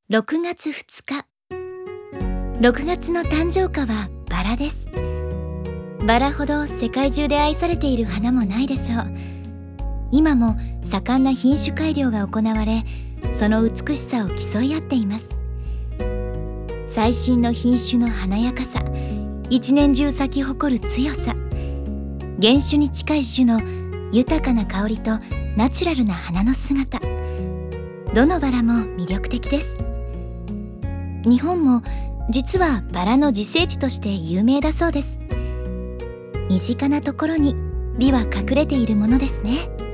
6月2日。6月の誕生花はバラです。バラほど世界中で愛されている花もないでしょう。今も盛んな品種改良が行われ、その美しさを競い合っています。最新の品種の華やかさ、一年中咲き誇る強さ、原種に近い種の豊かな香りとナチュラルな花の姿、どのバラも魅力的です。日本も実はバラの自生地として有名だそうです。身近なところに美は隠れているものですね。